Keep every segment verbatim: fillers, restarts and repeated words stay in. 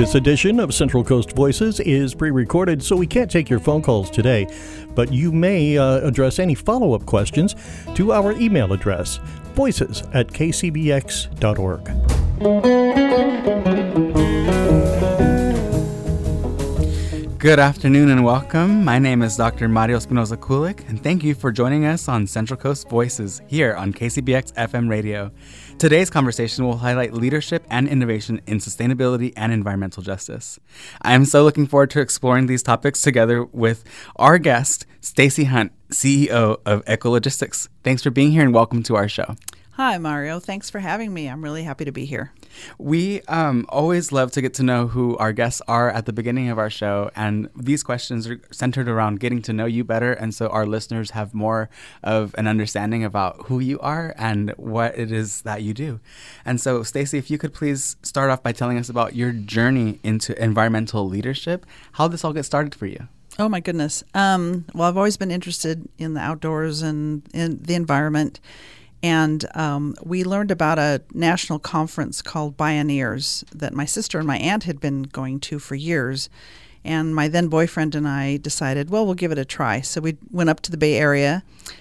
This edition of Central Coast Voices is pre-recorded, so we can't take your phone calls today, but you may uh, address any follow-up questions to our email address, voices at k c b x dot org. Good afternoon and welcome. My name is Doctor Mario Espinoza-Kulik, and thank you for joining us on Central Coast Voices here on K C B X F M Radio. Today's conversation will highlight leadership and innovation in sustainability and environmental justice. I am so looking forward to exploring these topics together with our guest, Stacy Hunt, C E O of Ecologistics. Thanks for being here and welcome to our show. Hi, Mario. Thanks for having me. I'm really happy to be here. We um, always love to get to know who our guests are at the beginning of our show, and these questions are centered around getting to know you better, and so our listeners have more of an understanding about who you are and what it is that you do. And so, Stacy, if you could please start off by telling us about your journey into environmental leadership, how this all got started for you. Oh, my goodness. Um, well, I've always been interested in the outdoors and in the environment. And um, we learned about a national conference called Bioneers that my sister and my aunt had been going to for years. And my then boyfriend and I decided, well, we'll give it a try. So we went up to the Bay Area,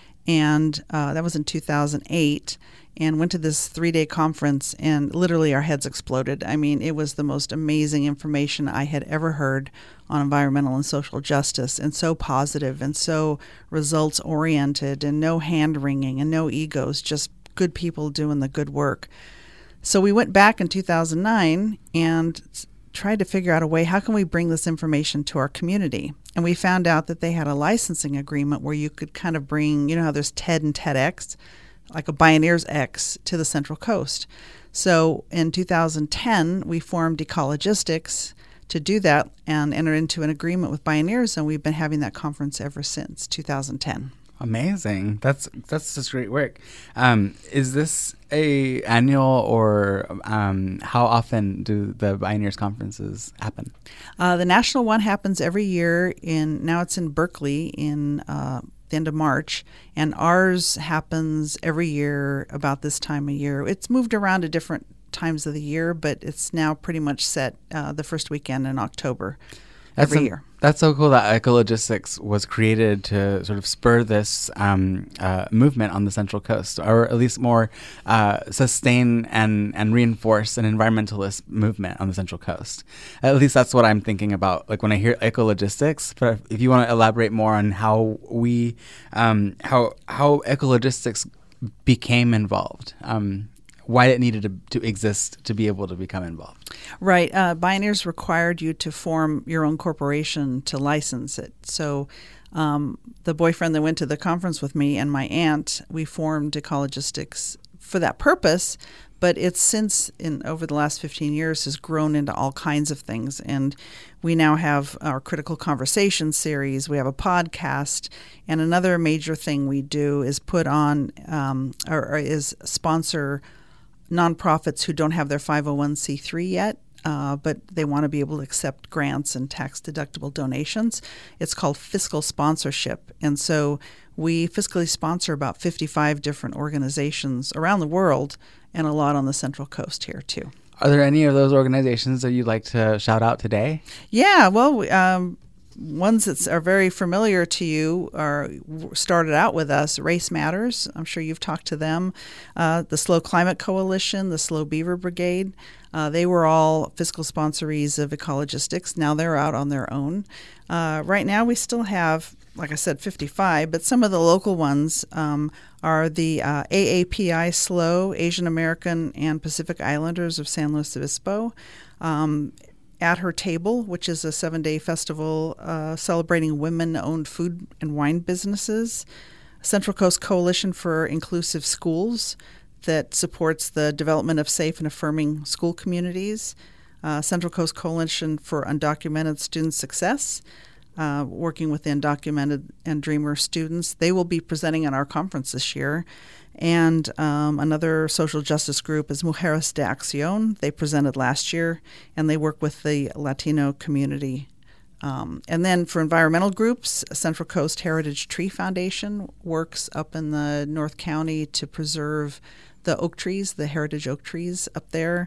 and uh, that was in two thousand eight, and went to this three-day conference, and literally our heads exploded. I mean, it was the most amazing information I had ever heard on environmental and social justice, and so positive and so results-oriented, and no hand-wringing and no egos, just good people doing the good work. So we went back in two thousand nine and tried to figure out a way, how can we bring this information to our community? And we found out that they had a licensing agreement where you could kind of bring, you know how there's TED and TEDx, like a Bioneers X to the Central Coast. So in two thousand ten, we formed Ecologistics to do that and entered into an agreement with Bioneers, and we've been having that conference ever since two thousand ten. Amazing. That's that's just great work. Um, is this a annual or um, how often do the Bioneers conferences happen? Uh, the national one happens every year. In now it's in Berkeley in uh, the end of March, and ours happens every year about this time of year. It's moved around to different times of the year, but it's now pretty much set uh, the first weekend in October that's every a, year. That's so cool that Ecologistics was created to sort of spur this um, uh, movement on the Central Coast, or at least more uh, sustain and, and reinforce an environmentalist movement on the Central Coast. At least that's what I'm thinking about, like when I hear Ecologistics. But if you want to elaborate more on how we, um, how how Ecologistics became involved. Um, why it needed to, to exist to be able to become involved. Right. Uh, Bioneers required you to form your own corporation to license it. So um, the boyfriend that went to the conference with me and my aunt, we formed Ecologistics for that purpose, but it's since, in over the last fifteen years, has grown into all kinds of things. And we now have our Critical Conversation series, we have a podcast, and another major thing we do is put on, um, or, or is sponsor nonprofits who don't have their five oh one c three yet, uh, but they want to be able to accept grants and tax-deductible donations. It's called fiscal sponsorship. And so we fiscally sponsor about fifty-five different organizations around the world, and a lot on the Central Coast here, too. Are there any of those organizations that you'd like to shout out today? Yeah, well, um, ones that are very familiar to you are started out with us. Race Matters. I'm sure you've talked to them. Uh, the Slow Climate Coalition, the Slow Beaver Brigade. Uh, they were all fiscal sponsorees of Ecologistics. Now they're out on their own. Uh, right now we still have, like I said, fifty-five, but some of the local ones um, are the uh, A A P I SLOW, Asian American and Pacific Islanders of San Luis Obispo. Um, At Her Table, which is a seven-day festival uh, celebrating women-owned food and wine businesses. Central Coast Coalition for Inclusive Schools that supports the development of safe and affirming school communities. Uh, Central Coast Coalition for Undocumented Student Success, uh, working with the undocumented and Dreamer students. They will be presenting at our conference this year. And um, another social justice group is Mujeres de Acción. They presented last year, and they work with the Latino community. Um, and then for environmental groups, Central Coast Heritage Tree Foundation works up in the North County to preserve the oak trees, the heritage oak trees up there.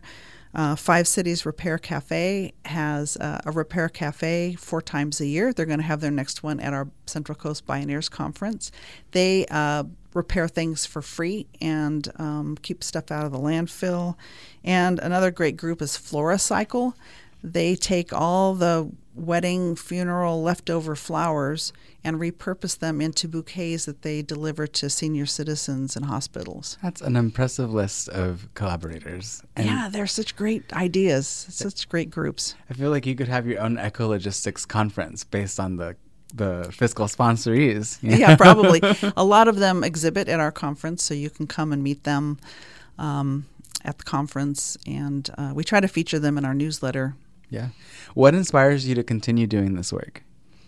Uh, Five Cities Repair Cafe has uh, a repair cafe four times a year. They're going to have their next one at our Central Coast Bioneers Conference. They uh, repair things for free and um, keep stuff out of the landfill. And another great group is FloraCycle. They take all the wedding, funeral, leftover flowers and repurpose them into bouquets that they deliver to senior citizens in hospitals. That's an impressive list of collaborators. And yeah, they're such great ideas, such great groups. I feel like you could have your own ecologistics conference based on the the fiscal sponsorees. You know? Yeah, probably. A lot of them exhibit at our conference, so you can come and meet them um, at the conference, and uh, we try to feature them in our newsletter. Yeah. What inspires you to continue doing this work?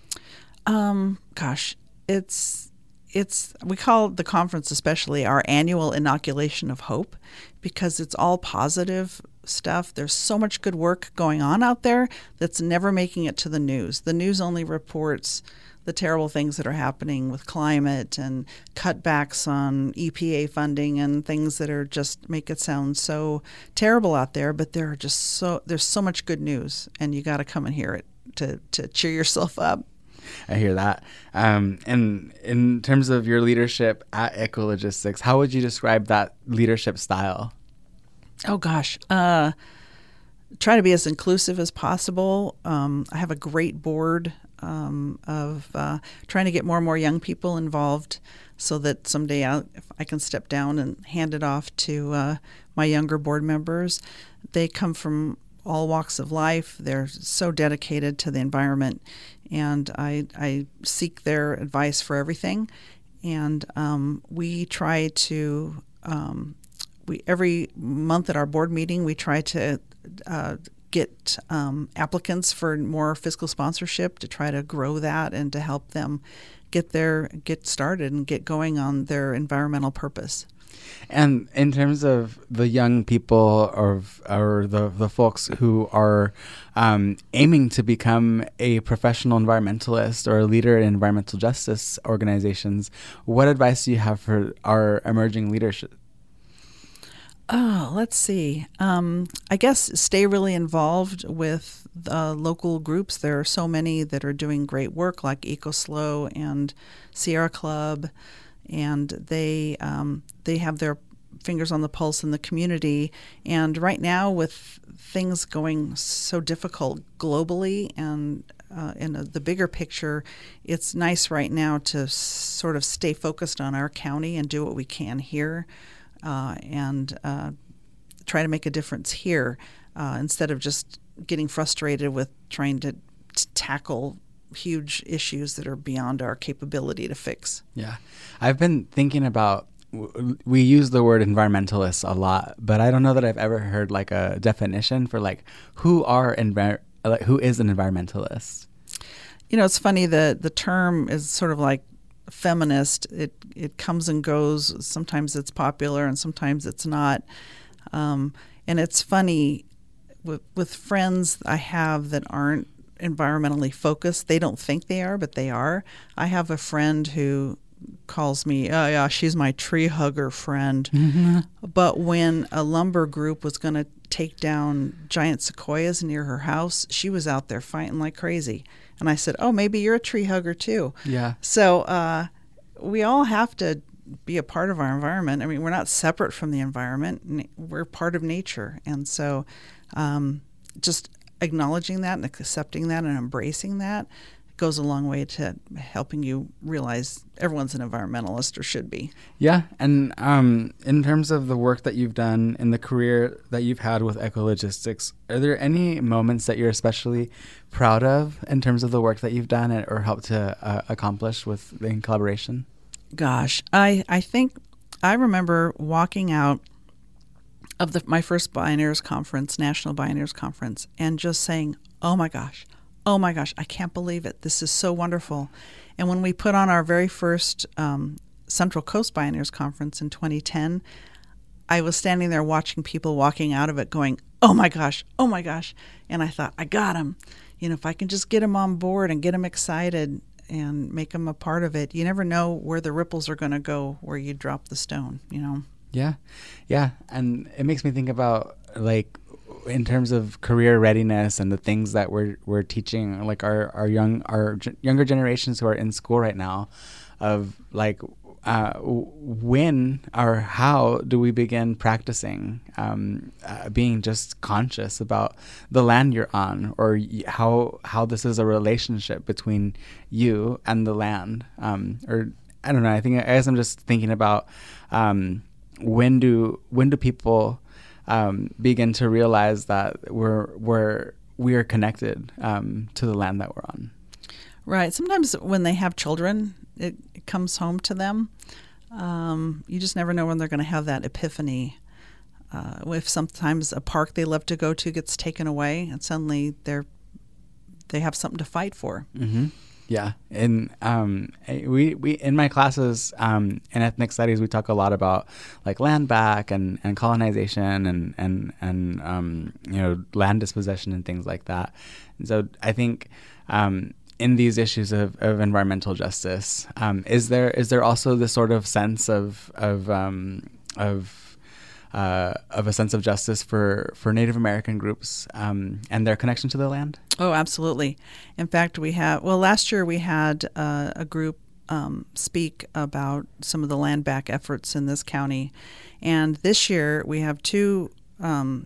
Um, gosh, it's it's we call the conference especially our annual inoculation of hope, because it's all positive stuff. There's so much good work going on out there that's never making it to the news. The news only reports the terrible things that are happening with climate and cutbacks on E P A funding and things that are just make it sound so terrible out there. But there are just so there's so much good news, and you got to come and hear it to to cheer yourself up. I hear that. Um, and in terms of your leadership at Ecologistics, how would you describe that leadership style? Oh, gosh. Uh, try to be as inclusive as possible. Um, I have a great board um, of uh, trying to get more and more young people involved so that someday I'll, if I can step down and hand it off to uh, my younger board members. They come from all walks of life. They're so dedicated to the environment, and I, I seek their advice for everything. And um, we try to, um, we every month at our board meeting, we try to uh, get um, applicants for more fiscal sponsorship to try to grow that and to help them get their get started and get going on their environmental purpose. And in terms of the young people or or the, the folks who are um, aiming to become a professional environmentalist or a leader in environmental justice organizations, what advice do you have for our emerging leadership? Oh, let's see. Um, I guess stay really involved with the local groups. There are so many that are doing great work, like EcoSlow and Sierra Club, and they um, they have their fingers on the pulse in the community. And right now, with things going so difficult globally and uh, in a, the bigger picture, it's nice right now to s- sort of stay focused on our county and do what we can here. Uh, and uh, try to make a difference here uh, instead of just getting frustrated with trying to t- tackle huge issues that are beyond our capability to fix. Yeah. I've been thinking about, w- we use the word environmentalist a lot, but I don't know that I've ever heard like a definition for like who are envi- like who is an environmentalist? You know, it's funny that the term is sort of like feminist. It it comes and goes. Sometimes it's popular and sometimes it's not. Um, and it's funny with, with friends I have that aren't environmentally focused. They don't think they are, but they are. I have a friend who calls me, oh yeah, she's my tree hugger friend. Mm-hmm. But when a lumber group was going to take down giant sequoias near her house, she was out there fighting like crazy. And I said, oh, maybe you're a tree hugger too. Yeah. So uh, we all have to be a part of our environment. I mean, we're not separate from the environment. We're part of nature. And so um, just acknowledging that and accepting that and embracing that goes a long way to helping you realize everyone's an environmentalist or should be. Yeah. And um, in terms of the work that you've done in the career that you've had with Ecologistics, are there any moments that you're especially proud of in terms of the work that you've done or helped to uh, accomplish with in collaboration? Gosh, I, I think I remember walking out of the, my first Bioneers conference, National Bioneers Conference, and just saying, oh my gosh, oh my gosh, I can't believe it. This is so wonderful. And when we put on our very first um, Central Coast Bioneers Conference in twenty ten, I was standing there watching people walking out of it going, oh my gosh, oh my gosh. And I thought, I got them. You know, if I can just get them on board and get them excited and make them a part of it, you never know where the ripples are going to go where you drop the stone, you know? Yeah. Yeah. And it makes me think about like in terms of career readiness and the things that we're we're teaching, like our our young our g- younger generations who are in school right now, of like uh, when or how do we begin practicing um, uh, being just conscious about the land you're on, or y- how how this is a relationship between you and the land, um, or I don't know. I think I guess I'm just thinking about um, when do when do people um, begin to realize that we're we're we are connected um, to the land that we're on. Right. Sometimes when they have children, it, it comes home to them. Um, you just never know when they're going to have that epiphany. Uh, if sometimes a park they love to go to gets taken away, and suddenly they're they have something to fight for. Mm-hmm. Yeah, and um, we we in my classes um, in ethnic studies we talk a lot about like land back and, and colonization and and and um, you know land dispossession and things like that. And so I think um, in these issues of, of environmental justice, um, is there is there also this sort of sense of of um, of Uh, of a sense of justice for, for Native American groups um, and their connection to the land? Oh, absolutely. In fact, we have, well, last year we had uh, a group um, speak about some of the land back efforts in this county. And this year we have two um,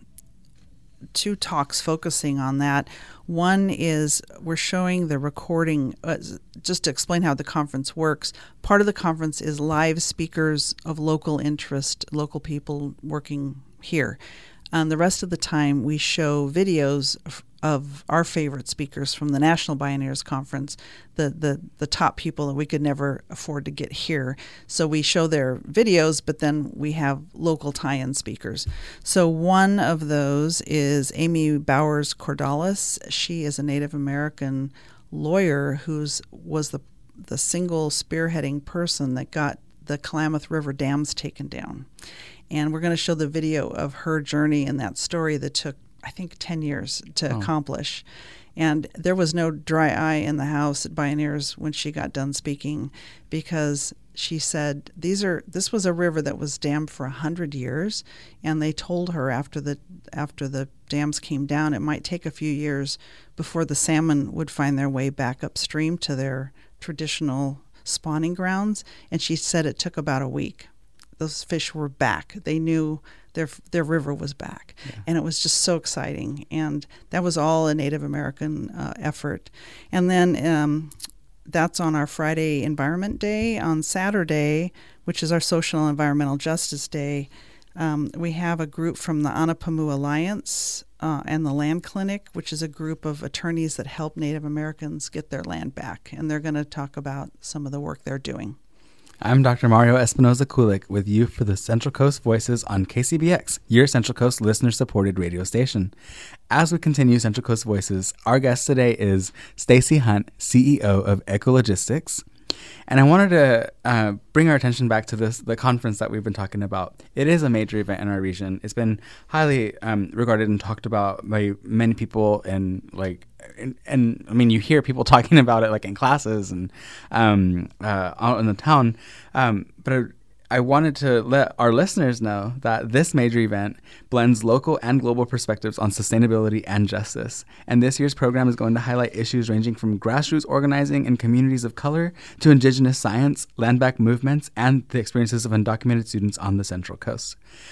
two talks focusing on that. One is we're showing the recording, uh, just to explain how the conference works. Part of the conference is live speakers of local interest, local people working here. Um, the rest of the time we show videos of, of our favorite speakers from the National Bioneers Conference, the, the, the top people that we could never afford to get here. So we show their videos, but then we have local tie-in speakers. So one of those is Amy Bowers Cordalis. She is a Native American lawyer who's was the the single spearheading person that got the Klamath River dams taken down. And we're going to show the video of her journey and that story that took, I think, ten years to oh. accomplish. And there was no dry eye in the house at Bioneers when she got done speaking, because she said these are this was a river that was dammed for a hundred years, and they told her after the after the dams came down it might take a few years before the salmon would find their way back upstream to their traditional spawning grounds, and she said it took about a week. Those fish were back. They knew their their river was back, yeah. And it was just so exciting. And that was all a Native American uh, effort. And then um, that's on our Friday Environment Day. On Saturday, which is our Social and Environmental Justice Day, um, we have a group from the Anapamu Alliance uh, and the Land Clinic, which is a group of attorneys that help Native Americans get their land back. And they're going to talk about some of the work they're doing. I'm Doctor Mario Espinoza-Kulik with you for the Central Coast Voices on K C B X, your Central Coast listener-supported radio station. As we continue Central Coast Voices, our guest today is Stacy Hunt, C E O of Ecologistics. And I wanted to uh, bring our attention back to this the conference that we've been talking about. It is a major event in our region. It's been highly um, regarded and talked about by many people, and like, and, and I mean, you hear people talking about it like in classes and um, uh, out in the town. Um, but I, I wanted to let our listeners know that this major event blends local and global perspectives on sustainability and justice. And this year's program is going to highlight issues ranging from grassroots organizing in communities of color to indigenous science, land back movements, and the experiences of undocumented students on the Central Coast.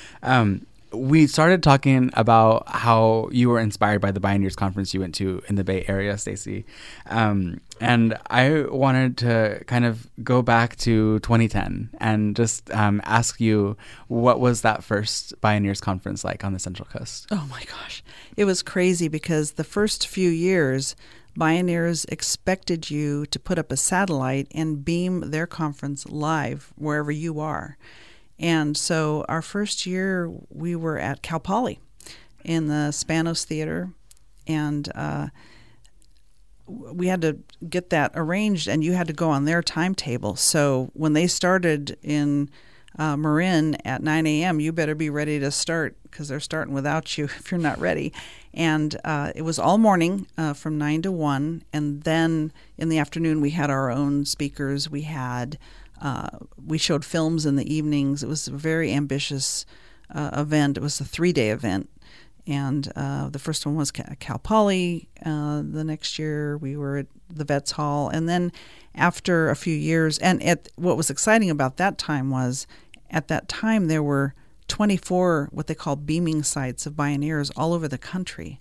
Um, we started talking about how you were inspired by the Bioneers Conference you went to in the Bay Area, Stacy. Um, and I wanted to kind of go back to twenty ten and just um, ask you, what was that first Bioneers Conference like on the Central Coast? Oh my gosh. It was crazy because the first few years, Bioneers expected you to put up a satellite and beam their conference live wherever you are. And so our first year, we were at Cal Poly in the Spanos Theater, and uh, we had to get that arranged, and you had to go on their timetable. So when they started in uh, Marin at nine a.m., you better be ready to start, because they're starting without you if you're not ready. And uh, it was all morning uh, from nine to one, and then in the afternoon we had our own speakers. We had Uh, we showed films in the evenings. It was a very ambitious uh, event. It was a three-day event, and uh, the first one was Cal Poly. Uh, the next year we were at the Vets Hall, and then after a few years, and at, what was exciting about that time was at that time there were twenty-four what they call beaming sites of Bioneers all over the country.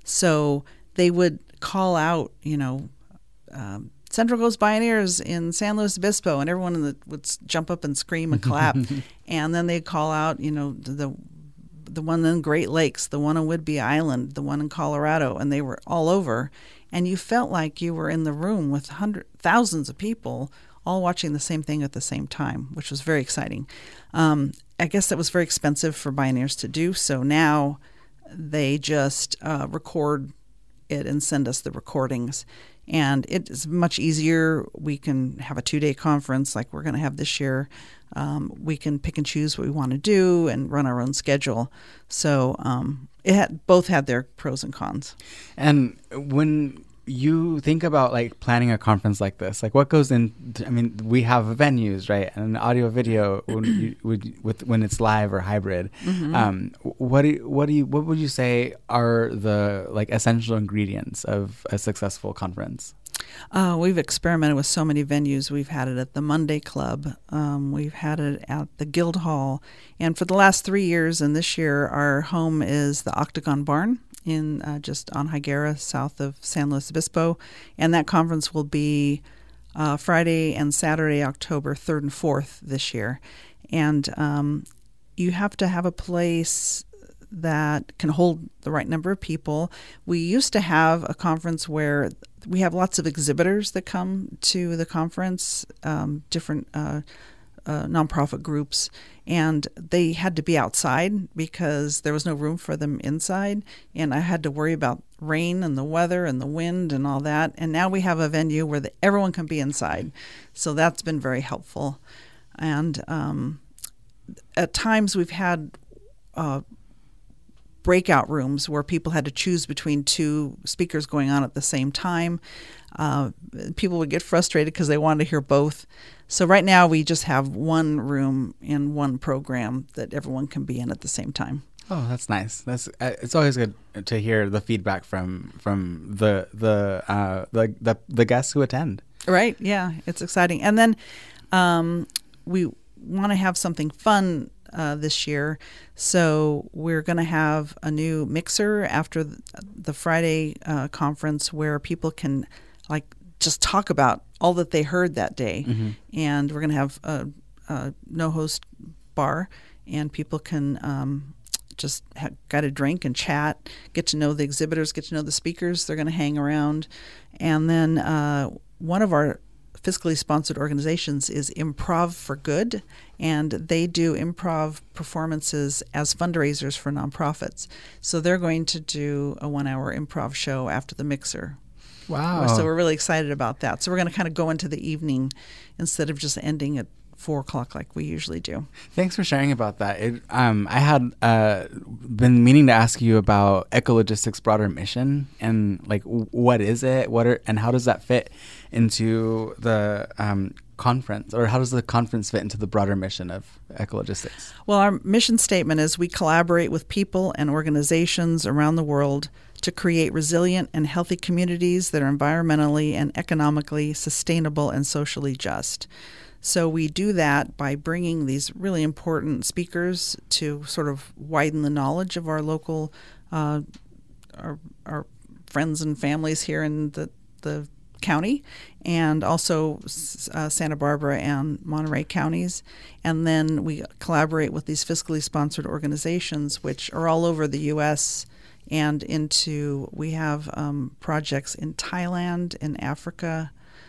So they would call out, you know, um, Central Coast Bioneers in San Luis Obispo, and everyone in the, would jump up and scream and clap. And then they'd call out, you know, the the one in Great Lakes, the one on Whidbey Island, the one in Colorado, and they were all over. And you felt like you were in the room with hundred, thousands of people all watching the same thing at the same time, which was very exciting. Um, I guess that was very expensive for Bioneers to do, so now they just uh, record it and send us the recordings. And it is much easier. We can have a two-day conference like we're going to have this year. Um, we can pick and choose what we want to do and run our own schedule. So um, it had, both had their pros and cons. And when you think about like planning a conference like this, like what goes in? I mean, we have venues, right, and audio, video when you, would, with when it's live or hybrid. Mm-hmm. Um, what do you, what do you what would you say are the like essential ingredients of a successful conference? Uh, we've experimented with so many venues. We've had it at the Monday Club. Um, we've had it at the Guildhall, and for the last three years and this year, our home is the Octagon Barn in uh, just on Higuera, south of San Luis Obispo. And that conference will be uh, Friday and Saturday, October third and fourth this year. And um, you have to have a place that can hold the right number of people. We used to have a conference where we have lots of exhibitors that come to the conference, um, different uh, uh, nonprofit groups, and they had to be outside because there was no room for them inside, and I had to worry about rain and the weather and the wind and all that. And now we have a venue where the, everyone can be inside, so that's been very helpful. And um, at times we've had uh, breakout rooms where people had to choose between two speakers going on at the same time. Uh, people would get frustrated because they wanted to hear both. So right now we just have one room in one program that everyone can be in at the same time. Oh, that's nice. That's uh, it's always good to hear the feedback from from the the uh, the, the the guests who attend. Right. Yeah, it's exciting. And then um, we want to have something fun Uh, this year. So we're going to have a new mixer after the, the Friday uh, conference where people can like just talk about all that they heard that day. Mm-hmm. And we're going to have a, a no-host bar, and people can um, just ha- get a drink and chat, get to know the exhibitors, get to know the speakers. They're going to hang around. And then uh, one of our fiscally sponsored organizations is Improv for Good, and they do improv performances as fundraisers for nonprofits. So they're going to do a one-hour improv show after the mixer. Wow. So we're really excited about that. So we're going to kind of go into the evening instead of just ending at four o'clock like we usually do. Thanks for sharing about that. It, um, I had uh, been meaning to ask you about Ecologistics' broader mission and like w- what is it, what are, and how does that fit into the um, conference, or how does the conference fit into the broader mission of Ecologistics? Well, our mission statement is we collaborate with people and organizations around the world to create resilient and healthy communities that are environmentally and economically sustainable and socially just. So we do that by bringing these really important speakers to sort of widen the knowledge of our local, uh, our, our friends and families here in the, the county, and also uh, Santa Barbara and Monterey counties. And then we collaborate with these fiscally sponsored organizations, which are all over the U S and into, we have um, projects in Thailand, in Africa,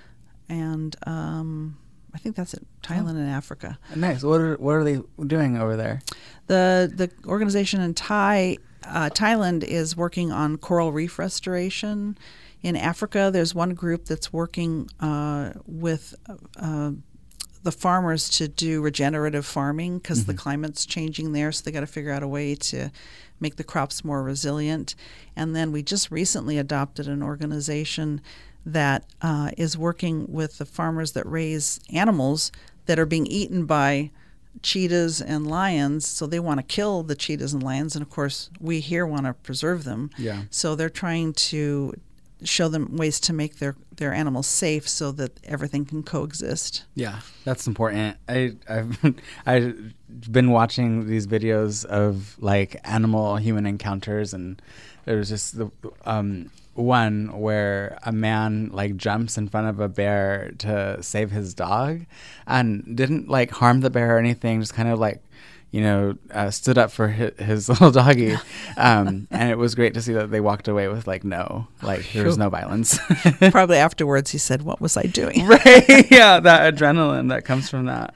and um, I think that's it, Thailand and Africa. Nice. What are what are they doing over there? The the organization in Thai, uh, Thailand is working on coral reef restoration. In Africa, there's one group that's working uh, with uh, the farmers to do regenerative farming because mm-hmm. the climate's changing there, so they got to figure out a way to make the crops more resilient. And then we just recently adopted an organization that uh, is working with the farmers that raise animals that are being eaten by cheetahs and lions, so they want to kill the cheetahs and lions, and of course we here want to preserve them. Yeah. So they're trying to show them ways to make their, their animals safe so that everything can coexist. Yeah, that's important. I, I've I've been watching these videos of like animal human encounters, and there was just the um, one where a man like jumps in front of a bear to save his dog, and didn't like harm the bear or anything. Just kind of like, you know, uh, stood up for his, his little doggy. Um, and it was great to see that they walked away with like, no, like there was no violence. Probably afterwards he said, "What was I doing?" Right. Yeah. That adrenaline that comes from that.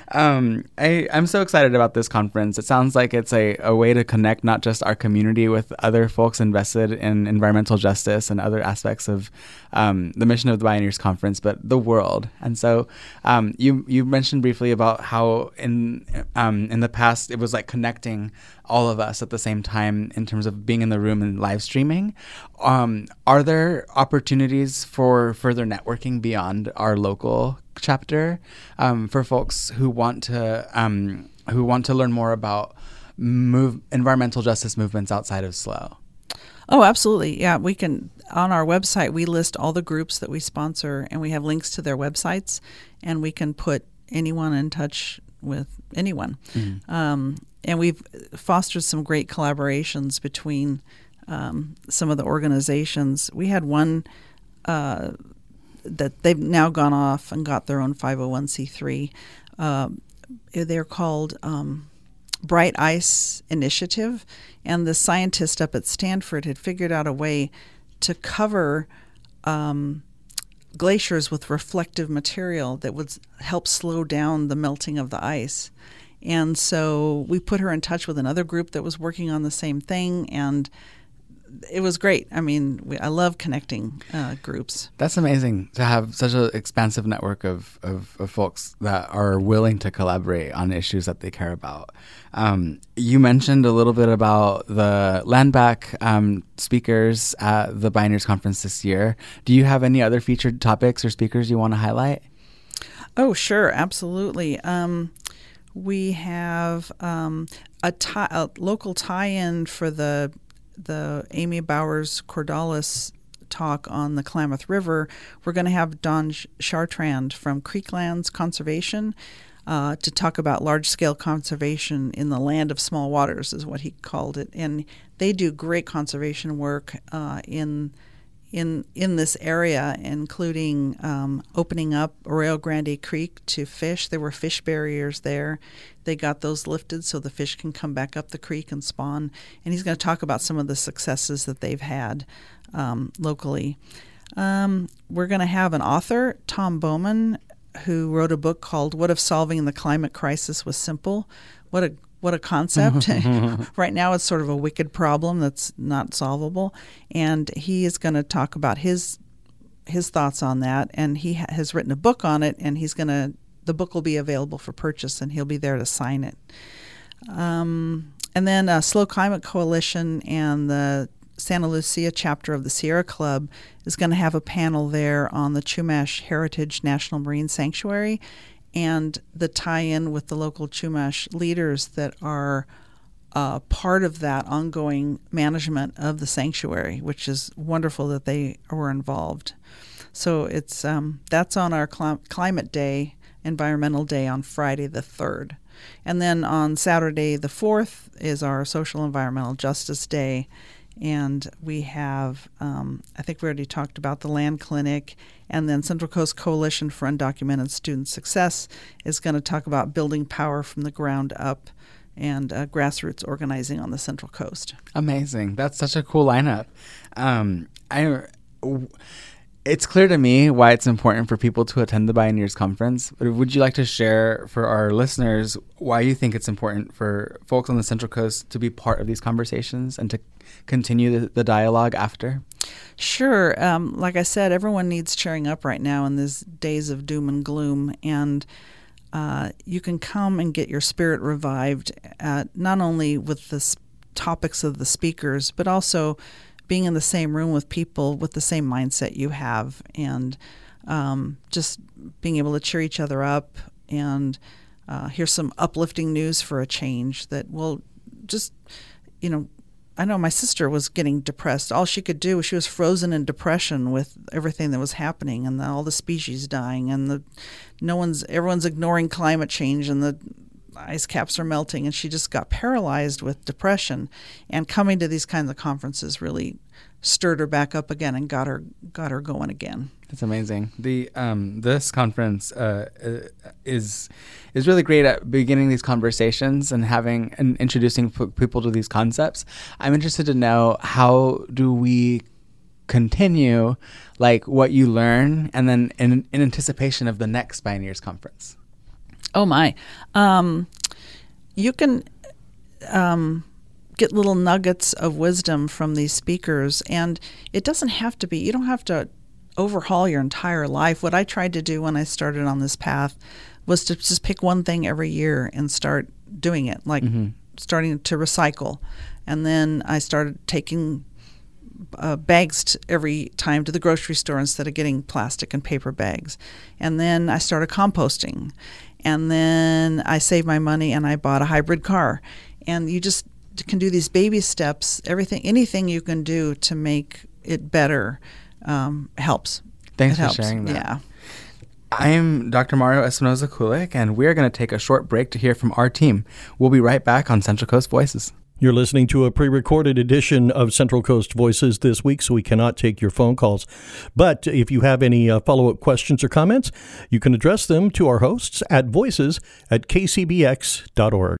Um, I, I'm so excited about this conference. It sounds like it's a, a way to connect not just our community with other folks invested in environmental justice and other aspects of um, the mission of the Bioneers Conference, but the world. And so um, you you mentioned briefly about how in um, in the past it was like connecting all of us at the same time in terms of being in the room and live streaming. Um, are there opportunities for further networking beyond our local chapter um, for folks who want to um, who want to learn more about move environmental justice movements outside of S L O? Oh, absolutely. Yeah, we can. On our website, we list all the groups that we sponsor, and we have links to their websites, and we can put anyone in touch with anyone. Mm-hmm. Um, and we've fostered some great collaborations between um, some of the organizations. We had one uh, that they've now gone off and got their own five oh one c three. Uh, they're called um, Bright Ice Initiative, and the scientist up at Stanford had figured out a way to cover um, glaciers with reflective material that would help slow down the melting of the ice. And so we put her in touch with another group that was working on the same thing, and it was great. I mean, we, I love connecting uh, groups. That's amazing to have such an expansive network of, of, of folks that are willing to collaborate on issues that they care about. Um, you mentioned a little bit about the land back um, speakers at the Bioneers Conference this year. Do you have any other featured topics or speakers you want to highlight? Oh, sure. Absolutely. Um, we have um, a, tie, a local tie-in for the the Amy Bowers Cordalis talk on the Klamath River. We're going to have Don Chartrand from Creeklands Conservation uh, to talk about large-scale conservation in the land of small waters, is what he called it. And they do great conservation work uh, in in in this area, including um, opening up Arroyo Grande Creek to fish. There were fish barriers there. They got those lifted so the fish can come back up the creek and spawn. And he's going to talk about some of the successes that they've had um, locally. Um, we're going to have an author, Tom Bowman, who wrote a book called What If Solving the Climate Crisis Was Simple? What a What a concept. Right now it's sort of a wicked problem that's not solvable. And he is going to talk about his his thoughts on that. And he ha- has written a book on it, and he's going to, the book will be available for purchase, and he'll be there to sign it. Um, and then uh, Slow Climate Coalition and the Santa Lucia chapter of the Sierra Club is going to have a panel there on the Chumash Heritage National Marine Sanctuary and the tie-in with the local Chumash leaders that are uh, part of that ongoing management of the sanctuary, which is wonderful that they were involved. So it's um, that's on our cl- Climate Day, Environmental Day on Friday the third. And then on Saturday the fourth is our Social Environmental Justice Day. And we have, um, I think we already talked about the Land Clinic, and then Central Coast Coalition for Undocumented Student Success is going to talk about building power from the ground up and uh, grassroots organizing on the Central Coast. Amazing. That's such a cool lineup. Um, I, it's clear to me why it's important for people to attend the Bioneers Conference. But would you like to share for our listeners why you think it's important for folks on the Central Coast to be part of these conversations and to continue the, the dialogue after? Sure. Um, like I said, everyone needs cheering up right now in these days of doom and gloom. And uh, you can come and get your spirit revived, at, not only with the s- topics of the speakers, but also being in the same room with people with the same mindset you have, and um, just being able to cheer each other up and uh, here's some uplifting news for a change that will just, you know, I know my sister was getting depressed. All she could do, she was frozen in depression with everything that was happening and the, all the species dying, and the no one's everyone's ignoring climate change, and the ice caps are melting, and she just got paralyzed with depression. And coming to these kinds of conferences really stirred her back up again and got her got her going again. That's amazing. The um, this conference uh, is is really great at beginning these conversations and having and introducing p- people to these concepts. I'm interested to know, how do we continue like what you learn, and then in, in anticipation of the next Pioneers Conference? Oh my, um, you can um, get little nuggets of wisdom from these speakers, and it doesn't have to be. You don't have to overhaul your entire life. What I tried to do when I started on this path was to just pick one thing every year and start doing it, like mm-hmm. starting to recycle. And then I started taking uh, bags t- every time to the grocery store instead of getting plastic and paper bags. And then I started composting. And then I saved my money and I bought a hybrid car. And you just can do these baby steps. Everything, anything you can do to make it better Um, helps. Thanks it for helps. sharing that. Yeah. I'm Doctor Mario Espinoza Kulik, and we're going to take a short break to hear from our team. We'll be right back on Central Coast Voices. You're listening to a pre-recorded edition of Central Coast Voices this week, so we cannot take your phone calls. But if you have any uh, follow-up questions or comments, you can address them to our hosts at voices at k c b x dot org.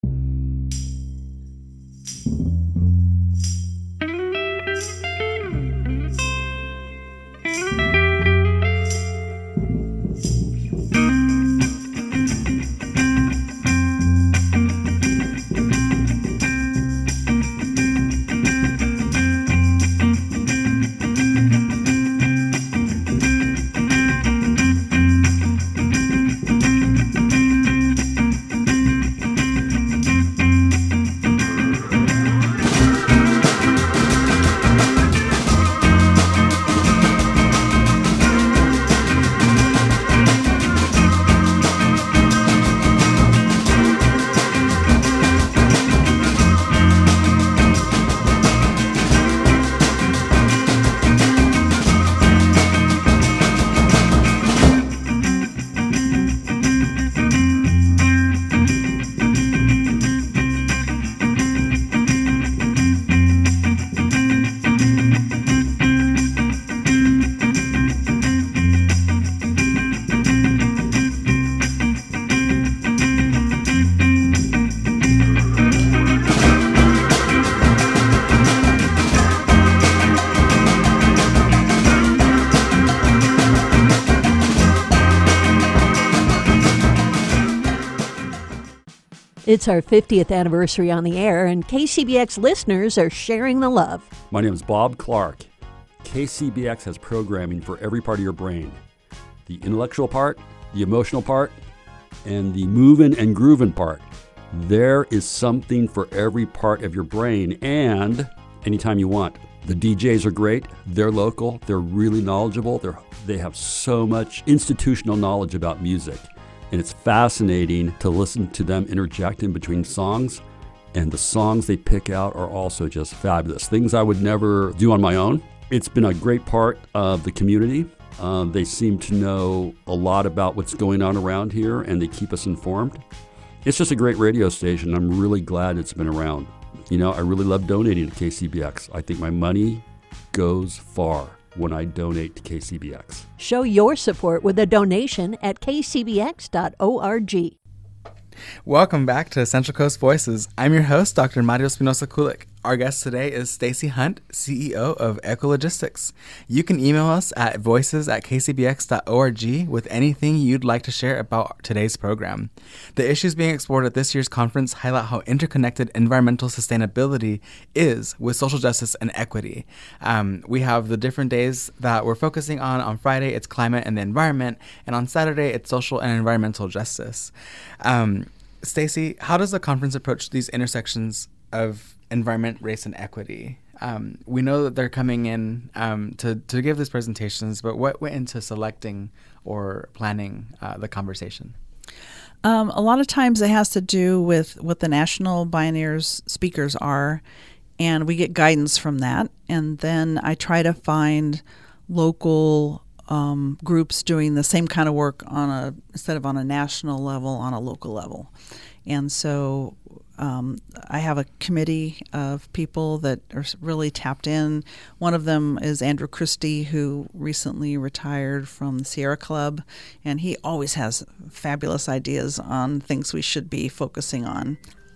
It's our fiftieth anniversary on the air, and K C B X listeners are sharing the love. My name is Bob Clark. K C B X has programming for every part of your brain. The intellectual part, the emotional part, and the moving and grooving part. There is something for every part of your brain, and anytime you want. The D Js are great. They're local. They're really knowledgeable. They're, they have so much institutional knowledge about music. And it's fascinating to listen to them interject in between songs. And the songs they pick out are also just fabulous. Things I would never do on my own. It's been a great part of the community. Uh, they seem to know a lot about what's going on around here, and they keep us informed. It's just a great radio station. I'm really glad it's been around. You know, I really love donating to K C B X. I think my money goes far when I donate to K C B X. Show your support with a donation at k c b x dot org. Welcome back to Central Coast Voices. I'm your host, Doctor Mario Espinoza Kulik. Our guest today is Stacy Hunt, C E O of Ecologistics. You can email us at voices at k c b x dot org with anything you'd like to share about today's program. The issues being explored at this year's conference highlight how interconnected environmental sustainability is with social justice and equity. Um, we have the different days that we're focusing on. On Friday, it's climate and the environment, and on Saturday, it's social and environmental justice. Um, Stacy, how does the conference approach these intersections of environment, race, and equity? Um, we know that they're coming in um, to, to give these presentations, but what went into selecting or planning uh, the conversation? Um, a lot of times it has to do with what the national Bioneers speakers are, and we get guidance from that. And then I try to find local um, groups doing the same kind of work on a instead of on a national level, on a local level. And so um, I have a committee of people that are really tapped in. One of them is Andrew Christie, who recently retired from the Sierra Club, and he always has fabulous ideas on things we should be focusing on.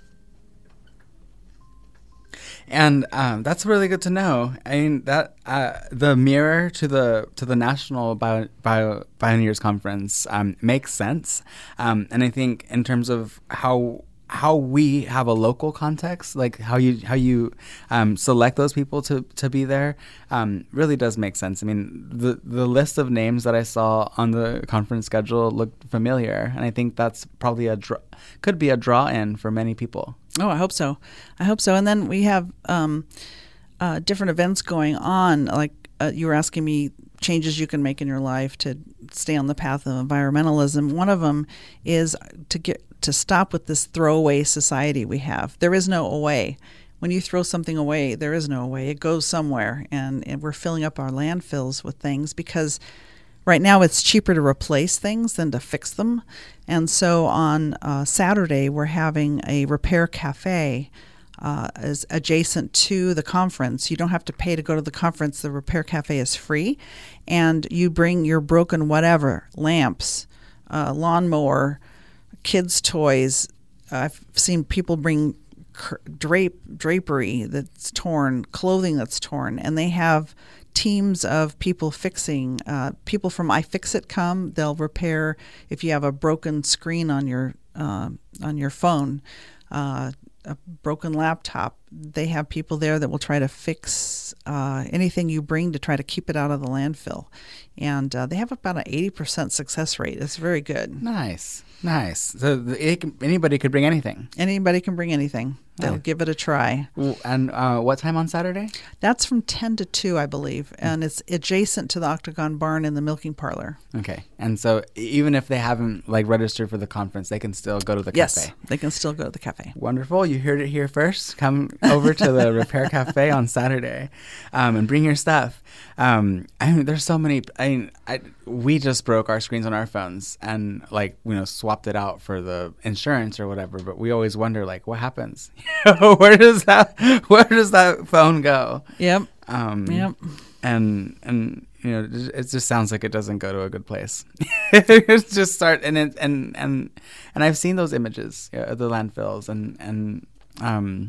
And um, that's really good to know. I mean, that uh, the mirror to the to the National Bio, Bio, Bioneers Conference um, makes sense, um, and I think in terms of how how we have a local context, like how you how you um, select those people to, to be there, um, really does make sense. I mean, the the list of names that I saw on the conference schedule looked familiar, and I think that's probably a draw, could be a draw in for many people. Oh, I hope so. I hope so. And then we have um, uh, different events going on. Like uh, you were asking me changes you can make in your life to stay on the path of environmentalism. One of them is to get to stop with this throwaway society we have. There is no away. When you throw something away, there is no away. It goes somewhere, and, and we're filling up our landfills with things because right now it's cheaper to replace things than to fix them. And so on uh, Saturday, we're having a repair cafe uh, is adjacent to the conference. You don't have to pay to go to the conference. The repair cafe is free. And you bring your broken whatever, lamps, uh, lawnmower, kids' toys. I've seen people bring drape drapery that's torn, clothing that's torn, and they have teams of people fixing. Uh, people from iFixit come. They'll repair if you have a broken screen on your uh, on your phone, uh, a broken laptop. They have people there that will try to fix uh, anything you bring to try to keep it out of the landfill, and uh, they have about an eighty percent success rate. It's very good. Nice. Nice. So the, it can, anybody could bring anything. Anybody can bring anything. They'll Nice. give it a try. Ooh, and uh, what time on Saturday? That's from ten to two, I believe, and it's adjacent to the Octagon Barn in the milking parlor. Okay. And so even if they haven't like registered for the conference, they can still go to the Yes, cafe. they can still go to the cafe. Wonderful. You heard it here first. Come over to the Repair Cafe on Saturday um, and bring your stuff. Um, I mean, there's so many. I mean, I, we just broke our screens on our phones and like, you know, swapped it out for the insurance or whatever. But we always wonder, like, what happens? where does that Where does that phone go? Yep. Um, Yep. And and you know, it just sounds like it doesn't go to a good place. It's just start and it, and and and I've seen those images yeah, of the landfills and and um.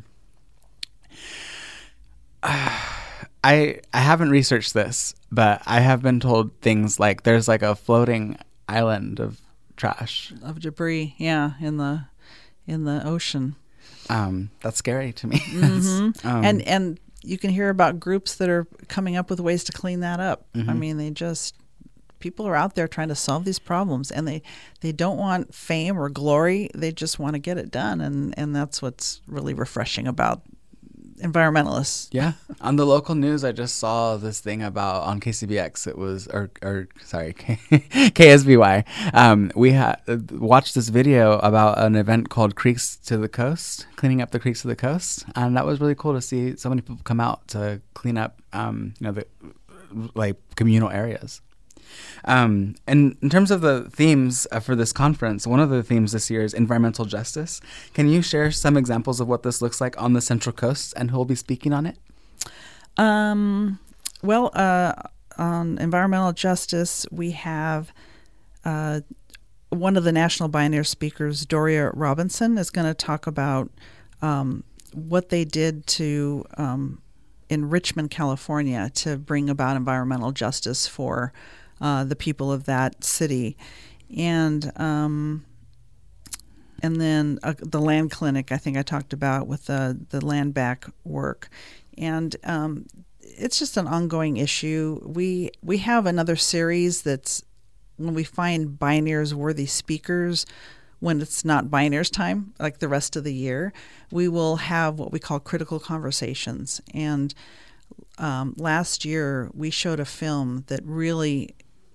I I haven't researched this, but I have been told things like there's like a floating island of trash, Of debris, yeah, in the in the ocean. Um, that's scary to me. Mm-hmm. um, and and you can hear about groups that are coming up with ways to clean that up. Mm-hmm. I mean, they just people are out there trying to solve these problems, and they they don't want fame or glory. They just want to get it done, and and that's what's really refreshing about environmentalists. Yeah. On the local news, I just saw this thing about on K C B X. It was, or, or sorry, K S B Y. Um, we had uh, watched this video about an event called Creeks to the Coast, cleaning up the creeks to the coast. And that was really cool to see so many people come out to clean up, um, you know, the like communal areas. Um, and in terms of the themes uh, for this conference, one of the themes this year is environmental justice. Can you share some examples of what this looks like on the Central Coast and who will be speaking on it? Um, well, uh, on environmental justice, we have uh, one of the National Bioneer speakers, Doria Robinson, is going to talk about um, what they did to um, in Richmond, California, to bring about environmental justice for Uh, the people of that city, and um, and then uh, the land clinic I think I talked about with the the land back work, and um, it's just an ongoing issue. We we have another series that's when we find Bioneers worthy speakers. When it's not Bioneers time, like the rest of the year, we will have what we call critical conversations. And um, last year we showed a film that really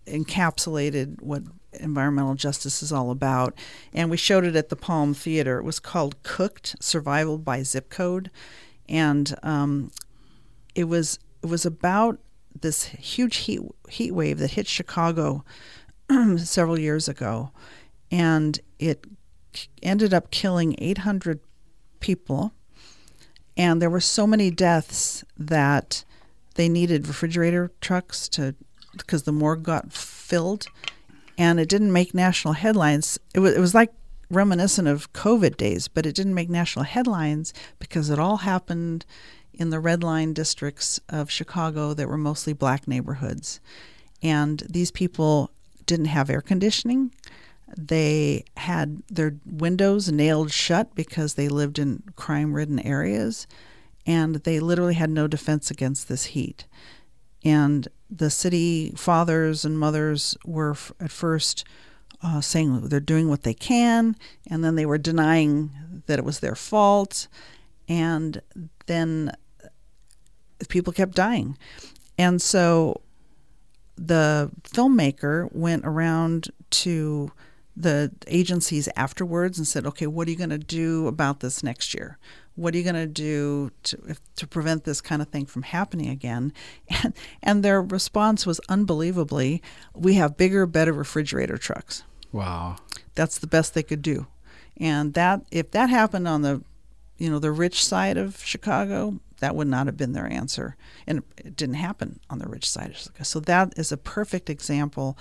encapsulated what environmental justice is all about. And we showed it at the Palm Theater. It was called Cooked: Survival by Zip Code. And um, it was it was about this huge heat heat wave that hit Chicago several years ago. And it ended up killing eight hundred people. And there were so many deaths that they needed refrigerator trucks to, because the morgue got filled, and it didn't make national headlines. It was it was like reminiscent of COVID days, but it didn't make national headlines because it all happened in the red line districts of Chicago that were mostly black neighborhoods. And these people didn't have air conditioning. They had their windows nailed shut because they lived in crime-ridden areas, and they literally had no defense against this heat. And the city fathers and mothers were f- at first uh, saying they're doing what they can, and then they were denying that it was their fault, and then people kept dying. And so the filmmaker went around to the agencies afterwards and said, okay, what are you going to do about this next year? What are you going to do to if, to prevent this kind of thing from happening again? And, and their response was unbelievably, we have bigger, better refrigerator trucks. Wow. That's the best they could do. And that if that happened on the, you know, the rich side of Chicago, that would not have been their answer. And it didn't happen on the rich side of Chicago. So that is a perfect example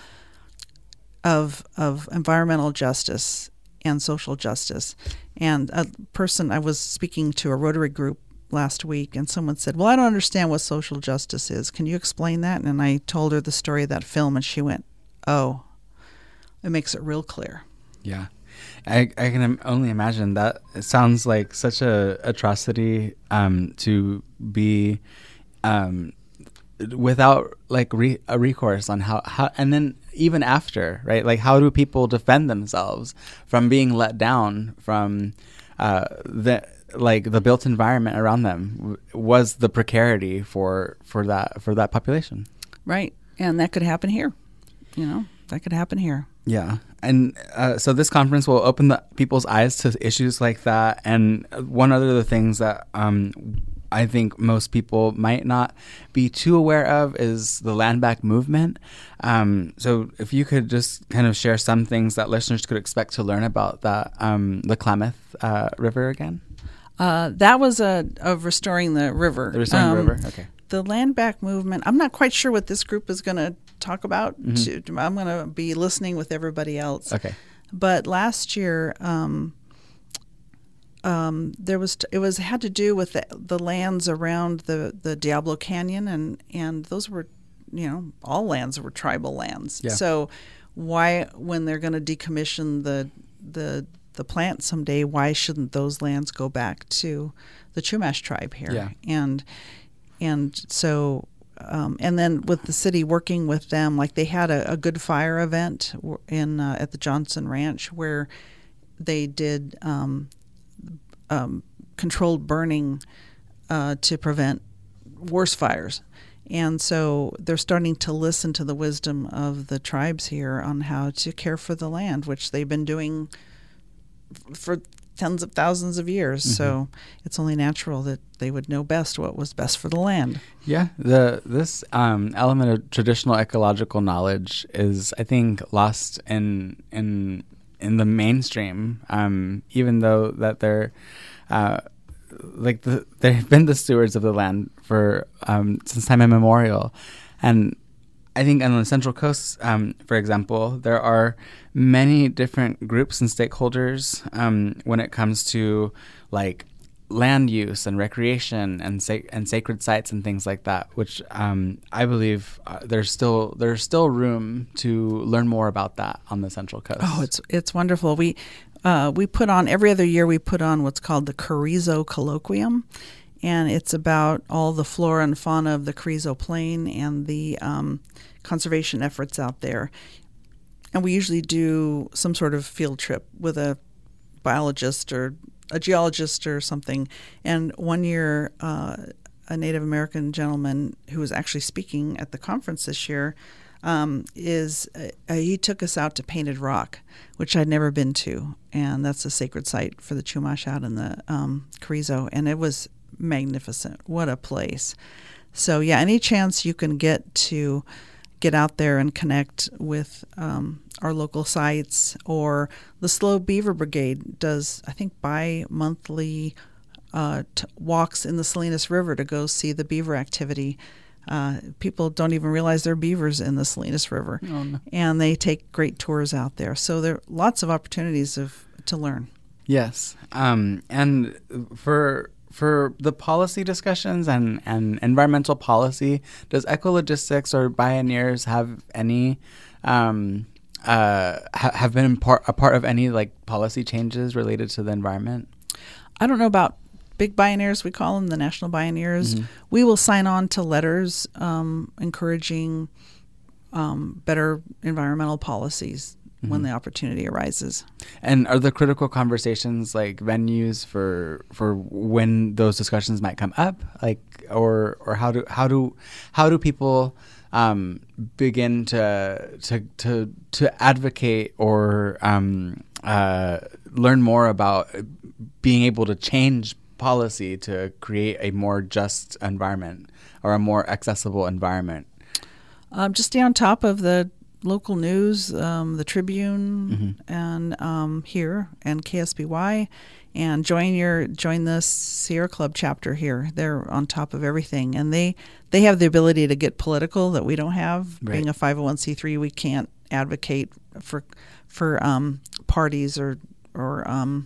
of of environmental justice and social justice. And a person, I was speaking to a Rotary group last week, and someone said, well, I don't understand what social justice is. Can you explain that? And I told her the story of that film, and she went, oh, it makes it real clear. Yeah. I, I can only imagine that. It sounds like such a atrocity um, to be um, without like re- a recourse on how, how, and then even after, right? Like, how do people defend themselves from being let down from uh, the like the built environment around them? Was the precarity for for that for that population? Right, and that could happen here. You know, that could happen here. Yeah. And uh, so this conference will open the people's eyes to issues like that. And one other the things that um, I think most people might not be too aware of is the land back movement. Um, so if you could just kind of share some things that listeners could expect to learn about that, um, the Klamath uh, River again. Uh, that was a of restoring the river. The restoring um, the river. Okay. The land back movement. I'm not quite sure what this group is going to talk about. Mm-hmm. To, I'm going to be listening with everybody else. Okay. But last year, um, um, there was it was had to do with the, the lands around the, the Diablo Canyon, and, and those were, you know, all lands were tribal lands. Yeah. So why, when they're going to decommission the the the plant someday, why shouldn't those lands go back to the Chumash tribe here? Yeah. And and so. Um, and then with the city working with them, like they had a, a Good Fire event in uh, at the Johnson Ranch where they did um, um, controlled burning uh, to prevent worse fires. And so they're starting to listen to the wisdom of the tribes here on how to care for the land, which they've been doing f- for tens of thousands of years. Mm-hmm. So it's only natural that they would know best what was best for the land. Yeah, the this um, element of traditional ecological knowledge is, I think, lost in in in the mainstream. Um, even though that they're uh, like the, they've been the stewards of the land for um, since time immemorial, and I think on the Central Coast, um, for example, there are many different groups and stakeholders um, when it comes to like land use and recreation and sa- and sacred sites and things like that, which um, I believe uh, there's still there's still room to learn more about that on the Central Coast. Oh, it's it's wonderful. We uh, we put on every other year. We put on what's called the Carrizo Colloquium, and it's about all the flora and fauna of the Carrizo Plain and the um, conservation efforts out there. And we usually do some sort of field trip with a biologist or a geologist or something. And one year, uh, a Native American gentleman who was actually speaking at the conference this year um, is uh, he took us out to Painted Rock, which I'd never been to, and that's a sacred site for the Chumash out in the um, Carrizo, and it was magnificent. What a place. So yeah, any chance you can get to get out there and connect with um, our local sites, or the Slow Beaver Brigade does, I think, bi-monthly uh, t- walks in the Salinas River to go see the beaver activity. Uh, people don't even realize there are beavers in the Salinas River, Oh, no. and they take great tours out there. So there are lots of opportunities of to learn. Yes. Um, and for for the policy discussions and, and environmental policy, does Ecologistics or Bioneers have any um, uh, ha- have been part, a part of any like policy changes related to the environment? I don't know about big Bioneers, we call them the National Bioneers. Mm-hmm. We will sign on to letters um, encouraging um, better environmental policies mm-hmm. when the opportunity arises. And are the critical conversations like venues for for when those discussions might come up, like or or how do how do how do people um, begin to to to to advocate or um, uh, learn more about being able to change policy to create a more just environment or a more accessible environment? Um, just stay on top of the local news, um, the Tribune, mm-hmm. and um, here, and K S B Y, and join your join the Sierra Club chapter here. They're on top of everything, and they they have the ability to get political that we don't have. Right. Being a five oh one c three, we can't advocate for for um, parties or or um,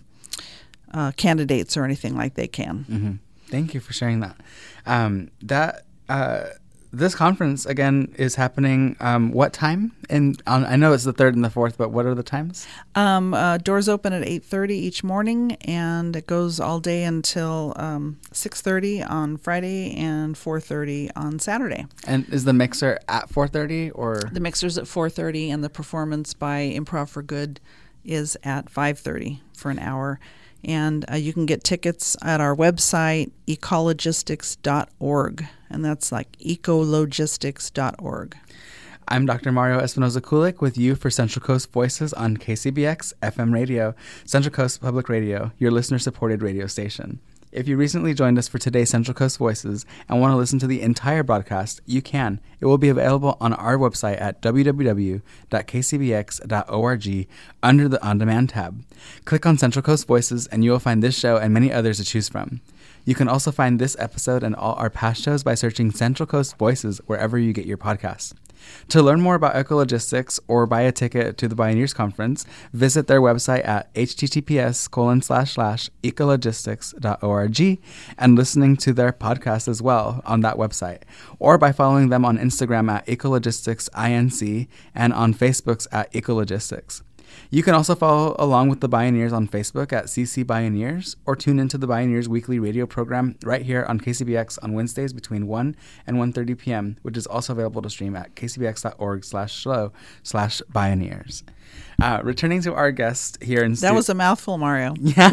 uh, candidates or anything like they can. Mm-hmm. Thank you for sharing that. Um, that. Uh, This conference, again, is happening um, what time? And on, I know it's the third and the fourth, but what are the times? Um, uh, doors open at eight thirty each morning, and it goes all day until um, six thirty on Friday and four thirty on Saturday. And is the mixer at four thirty or? The mixer's at four thirty, and the performance by Improv for Good is at five thirty for an hour. And uh, you can get tickets at our website, ecologistics dot org, and that's like ecologistics dot org. I'm Doctor Mario Espinoza-Kulik with you for Central Coast Voices on K C B X F M Radio, Central Coast Public Radio, your listener-supported radio station. If you recently joined us for today's Central Coast Voices and want to listen to the entire broadcast, you can. It will be available on our website at w w w dot k c b x dot org under the On Demand tab. Click on Central Coast Voices and you will find this show and many others to choose from. You can also find this episode and all our past shows by searching Central Coast Voices wherever you get your podcasts. To learn more about Ecologistics or buy a ticket to the Bioneers Conference, visit their website at https colon slash slash ecologistics dot org and listening to their podcast as well on that website, or by following them on Instagram at ecologisticsinc and on Facebook's at Ecologistics. You can also follow along with the Bioneers on Facebook at C C Bioneers, or tune into the Bioneers weekly radio program right here on K C B X on Wednesdays between one and one thirty p.m., which is also available to stream at kcbx.org slash slow slash Bioneers. Uh, returning to our guest here in That stu- was a mouthful, Mario.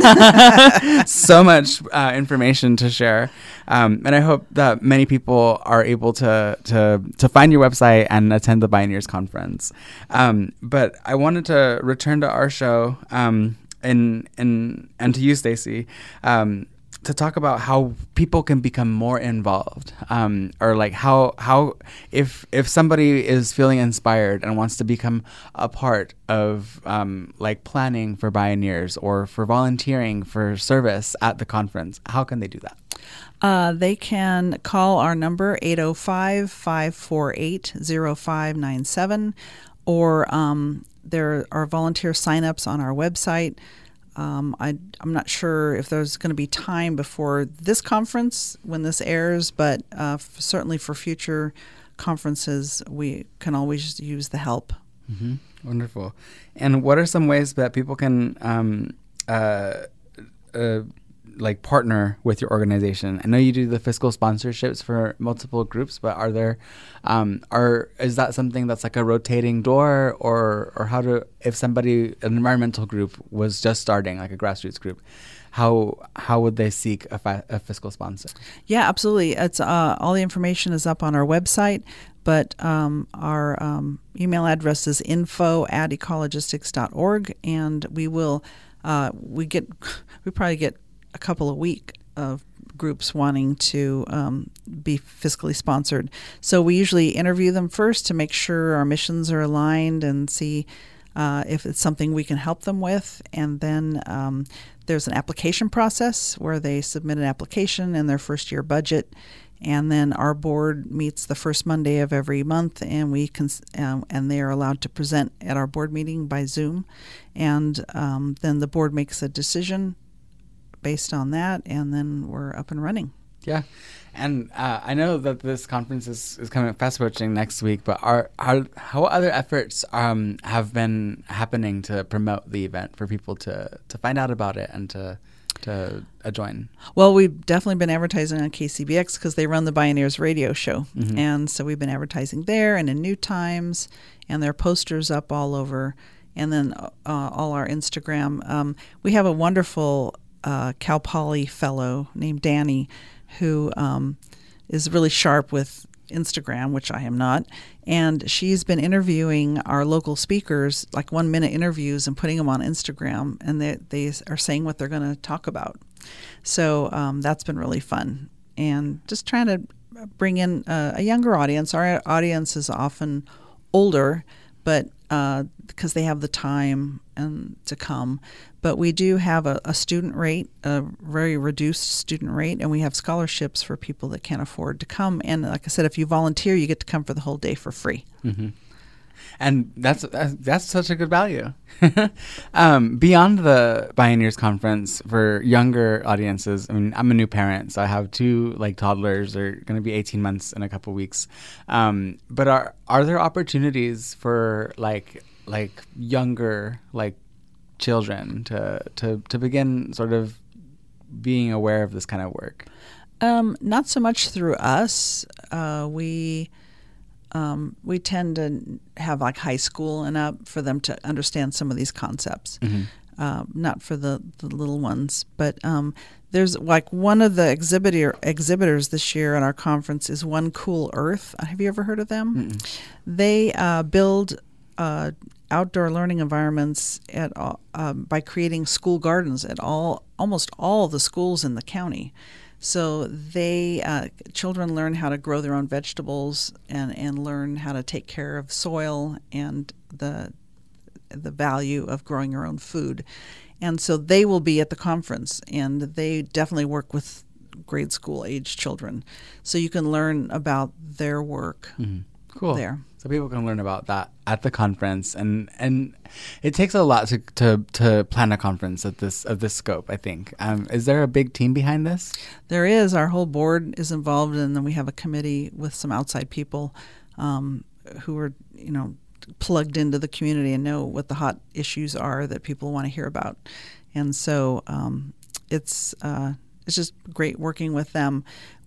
Yeah. So much uh, information to share. Um, and I hope that many people are able to, to, to find your website and attend the Bioneers Conference. Um, but I wanted to return to our show um, and, and, and to you, Stacy, um, to talk about how people can become more involved, um, or like how how if if somebody is feeling inspired and wants to become a part of um, like planning for Bioneers or for volunteering for service at the conference, how can they do that? Uh, they can call our number eight oh five, five four eight, oh five nine seven, or um, there are volunteer signups on our website. Um, I, I'm not sure if there's going to be time before this conference when this airs, but uh, f- certainly for future conferences, we can always use the help. Mm-hmm. Wonderful. And what are some ways that people can um, uh, uh, like partner with your organization? I know you do the fiscal sponsorships for multiple groups, but are there um, are is that something that's like a rotating door, or or how to if somebody an environmental group was just starting, like a grassroots group, how how would they seek a, fi- a fiscal sponsor? Yeah, absolutely. It's uh, all the information is up on our website, but um, our um, email address is info at ecologistics dot org, and we will uh, we get we probably get a couple a week of groups wanting to um, be fiscally sponsored. So we usually interview them first to make sure our missions are aligned and see uh, if it's something we can help them with, and then um, there's an application process where they submit an application and their first year budget, and then our board meets the first Monday of every month, and we can um, and they are allowed to present at our board meeting by Zoom, and um, then the board makes a decision based on that, and then we're up and running. Yeah. And uh, I know that this conference is, is coming fast approaching next week, but are, are how other efforts um, have been happening to promote the event for people to, to find out about it and to to uh, join? Well, we've definitely been advertising on K C B X because they run the Bioneers radio show. Mm-hmm. And so we've been advertising there and in New Times, and there are posters up all over, and then uh, all our Instagram. Um, we have a wonderful uh, Cal Poly fellow named Danny who um, is really sharp with Instagram, which I am not, and she's been interviewing our local speakers, like one minute interviews, and putting them on Instagram, and they they are saying what they're going to talk about. So um, that's been really fun, and just trying to bring in uh, a younger audience. Our audience is often older, but uh, because they have the time and to come. But we do have a, a student rate, a very reduced student rate, and we have scholarships for people that can't afford to come. And like I said, if you volunteer, you get to come for the whole day for free. Mm-hmm. And that's, that's that's such a good value. um, beyond the Bioneers Conference for younger audiences, I mean, I'm a new parent, so I have two like toddlers. They're going to be eighteen months in a couple weeks. Um, but are are there opportunities for like like younger like children to to to begin sort of being aware of this kind of work? Um, not so much through us. Uh, we. Um, we tend to have like high school and up for them to understand some of these concepts, Mm-hmm. uh, not for the, the little ones. But um, there's like one of the exhibitor exhibitors this year at our conference is One Cool Earth. Have you ever heard of them? Mm-mm. They uh, build uh, outdoor learning environments at all, um, by creating school gardens at all almost all the schools in the county. So they uh, children learn how to grow their own vegetables and, and learn how to take care of soil and the the value of growing your own food. And so they will be at the conference, and they definitely work with grade school age children. So you can learn about their work Mm-hmm. Cool. there. So people can learn about that at the conference, and and it takes a lot to to, to plan a conference at this of this scope, I think. Um, is there a big team behind this? There is. Our whole board is involved, and then we have a committee with some outside people um, who are, you know, plugged into the community and know what the hot issues are that people want to hear about. And so um, it's uh, it's just great working with them.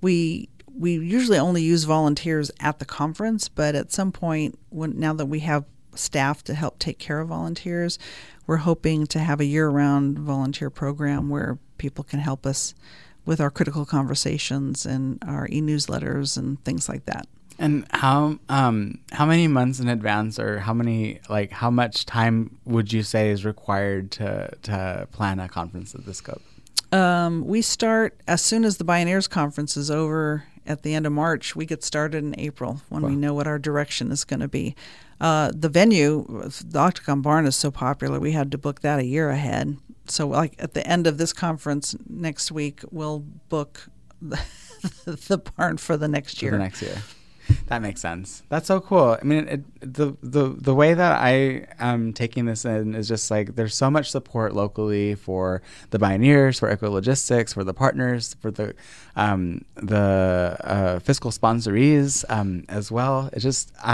We we usually only use volunteers at the conference, but at some point, when now that we have staff to help take care of volunteers, we're hoping to have a year-round volunteer program where people can help us with our critical conversations and our e-newsletters and things like that. And how um how many months in advance, or how many like how much time would you say is required to to plan a conference of this scope? Um, we start as soon as the Bioneers Conference is over at the end of March. We get started in April when Wow. we know what our direction is going to be. Uh, the venue, the Octagon Barn, is so popular, we had to book that a year ahead. So like at the end of this conference next week, we'll book the, the barn for the next For year. the next year. That makes sense. That's so cool. I mean, it, the the the way that I am taking this in is just like there's so much support locally for the Bioneers, for Ecologistics, for the partners, for the um, the uh, fiscal sponsorees um, as well. It's just I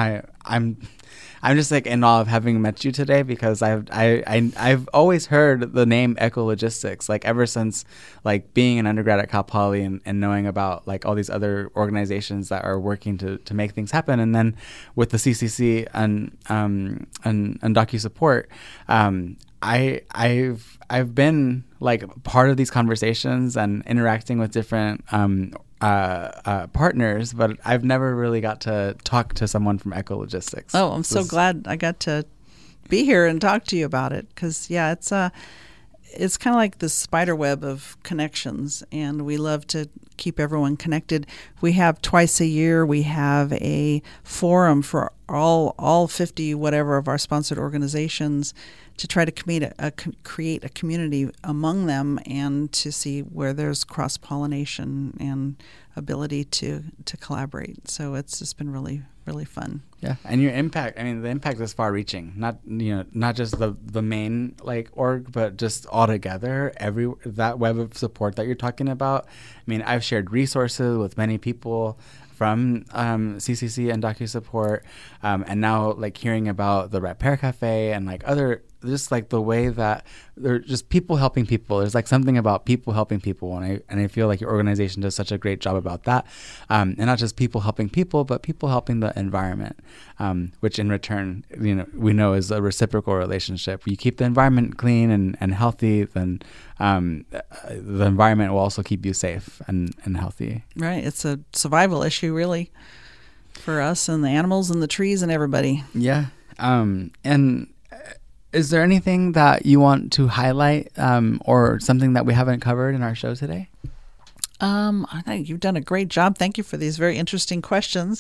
I'm I'm just like in awe of having met you today, because I've I, I I've always heard the name Ecologistics, like ever since like being an undergrad at Cal Poly and, and knowing about like all these other organizations that are working to, to make things happen. And then with the C C C and um and, and DocuSupport, um I I've I've been like part of these conversations and interacting with different um Uh, uh, partners, but I've never really got to talk to someone from Ecologistics. Oh, I'm so This- glad I got to be here and talk to you about it, because yeah, it's uh, it's kind of like the spider web of connections, and we love to keep everyone connected. We have twice a year we have a forum for all all fifty whatever of our sponsored organizations to try to create a, a, create a community among them, and to see where there's cross-pollination and ability to, to collaborate. So it's just been really, really fun. Yeah, and your impact, I mean, the impact is far-reaching. Not, you know, not just the, the main, like, org, but just all together, every, that web of support that you're talking about. I mean, I've shared resources with many people from um, C C C and DocuSupport, um, and now, like, hearing about the Repair Cafe and, like, other, just, like, the way that they're just people helping people. There's, like, something about people helping people, and I and I feel like your organization does such a great job about that. Um, and not just people helping people, but people helping the environment, um, which in return, you know, we know is a reciprocal relationship. You keep the environment clean and, and healthy, then um, the environment will also keep you safe and, and healthy. Right. It's a survival issue, really, for us and the animals and the trees and everybody. Yeah. Um, and is there anything that you want to highlight um, or something that we haven't covered in our show today? Um, I think you've done a great job. Thank you for these very interesting questions.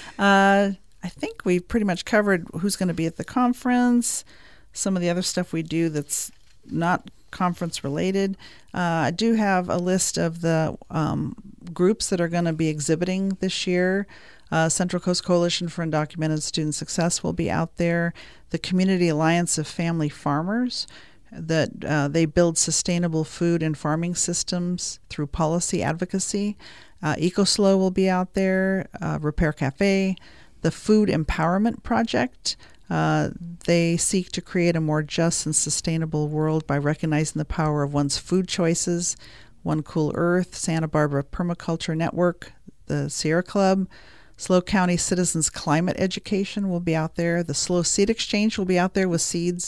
Uh, I think we've pretty much covered who's going to be at the conference, some of the other stuff we do that's not conference related. Uh, I do have a list of the um, groups that are going to be exhibiting this year. Uh, Central Coast Coalition for Undocumented Student Success will be out there. The Community Alliance of Family Farmers, that uh, they build sustainable food and farming systems through policy advocacy. Uh, EcoSlow will be out there. Uh, Repair Cafe. The Food Empowerment Project. Uh, they seek to create a more just and sustainable world by recognizing the power of one's food choices. One Cool Earth, Santa Barbara Permaculture Network, the Sierra Club. SLO County Citizens Climate Education will be out there. The SLO Seed Exchange will be out there with seeds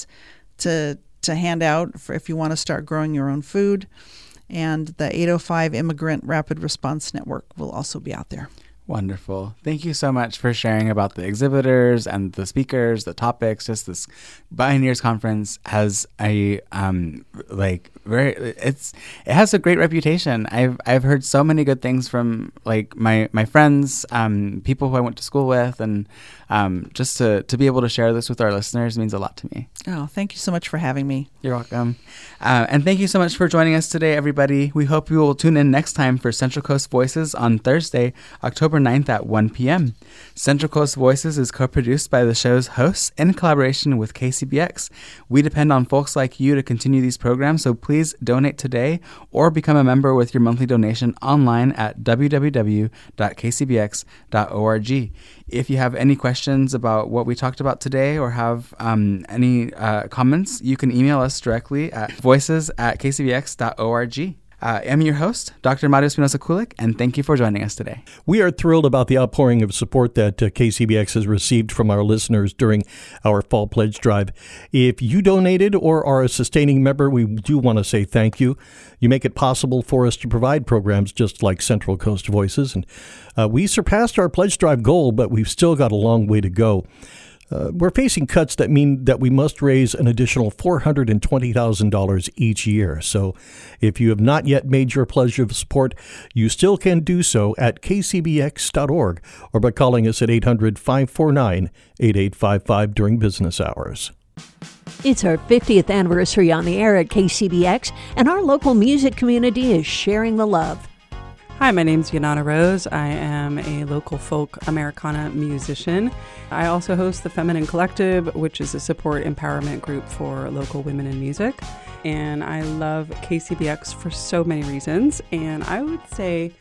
to to hand out for if you want to start growing your own food. And the eight oh five Immigrant Rapid Response Network will also be out there. Wonderful. Thank you so much for sharing about the exhibitors and the speakers, the topics. Just this Bioneers Conference has a um like very it's it has a great reputation. I've I've heard so many good things from like my my friends, um, people who I went to school with, and um, just to to be able to share this with our listeners means a lot to me. Oh, thank you so much for having me. You're welcome. Uh, and thank you so much for joining us today, everybody. We hope you will tune in next time for Central Coast Voices on Thursday, October ninth at one p.m. Central Coast Voices is co-produced by the show's hosts in collaboration with K C B X. We depend on folks like you to continue these programs, so please donate today or become a member with your monthly donation online at w w w dot k c b x dot org. If you have any questions about what we talked about today or have um, any uh, comments, you can email us directly at voices at k c b x dot org. Uh, I'm your host, Doctor Mario Espinosa-Kulik, and thank you for joining us today. We are thrilled about the outpouring of support that uh, K C B X has received from our listeners during our Fall Pledge Drive. If you donated or are a sustaining member, we do want to say thank you. You make it possible for us to provide programs just like Central Coast Voices. And uh, we surpassed our Pledge Drive goal, but we've still got a long way to go. Uh, we're facing cuts that mean that we must raise an additional four hundred twenty thousand dollars each year. So if you have not yet made your pledge of support, you still can do so at k c b x dot org or by calling us at eight hundred, five four nine, eight eight five five during business hours. It's our fiftieth anniversary on the air at K C B X, and our local music community is sharing the love. Hi, my name's Yanana Rose. I am a local folk Americana musician. I also host the Feminine Collective, which is a support empowerment group for local women in music. And I love K C B X for so many reasons. And I would say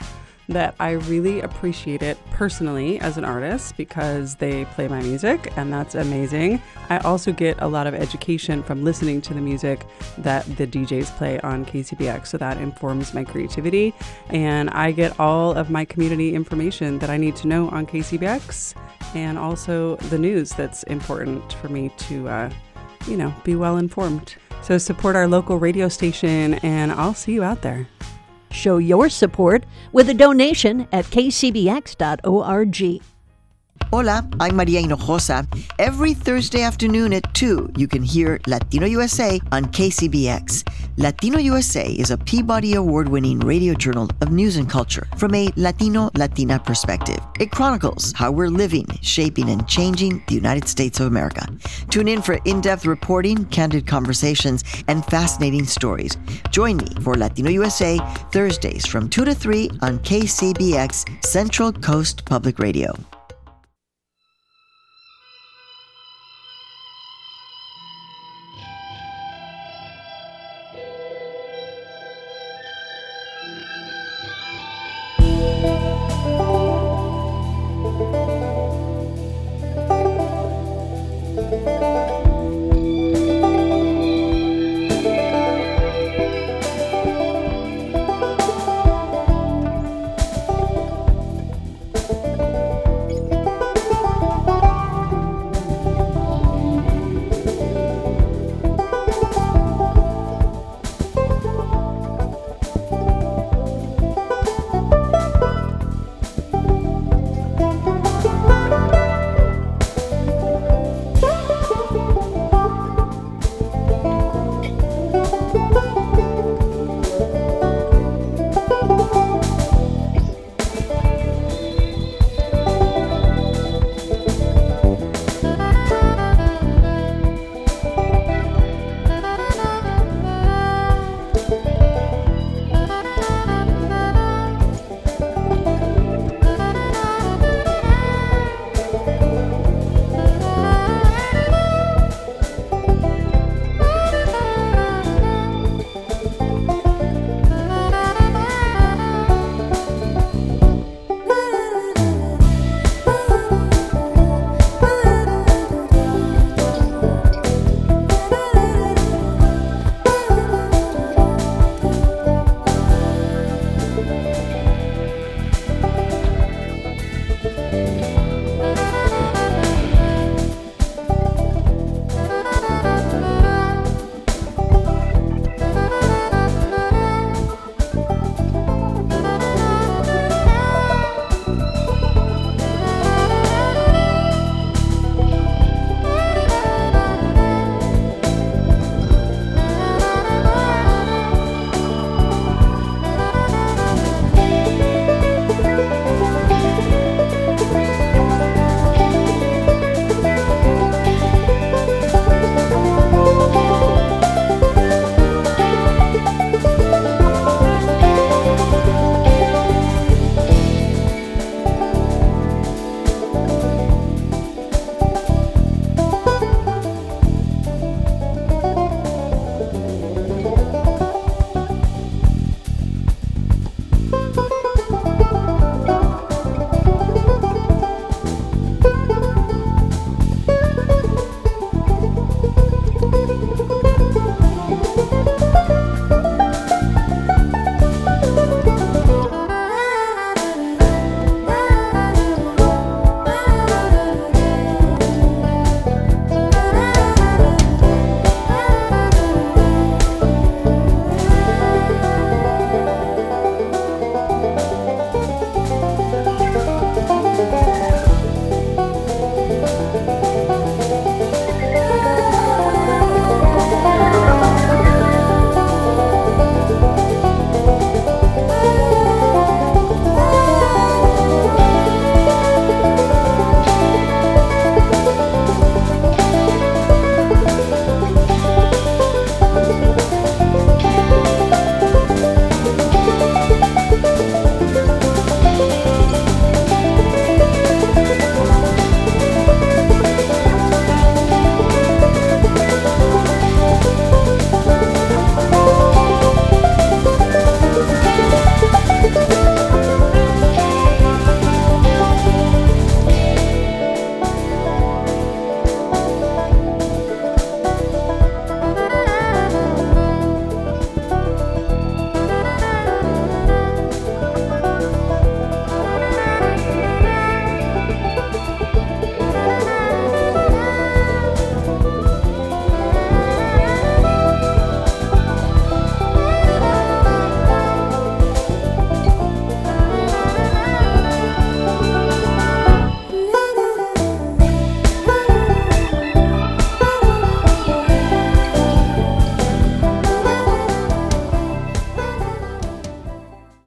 that I really appreciate it personally as an artist because they play my music, and that's amazing. I also get a lot of education from listening to the music that the D Js play on K C B X, so that informs my creativity, and I get all of my community information that I need to know on K C B X, and also the news that's important for me to, uh, you know, be well informed. So support our local radio station, and I'll see you out there. Show your support with a donation at k c b x dot org. Hola, I'm Maria Hinojosa. Every Thursday afternoon at two, you can hear Latino U S A on K C B X. Latino U S A is a Peabody Award-winning radio journal of news and culture from a Latino-Latina perspective. It chronicles how we're living, shaping, and changing the United States of America. Tune in for in-depth reporting, candid conversations, and fascinating stories. Join me for Latino U S A Thursdays from two to three on K C B X Central Coast Public Radio.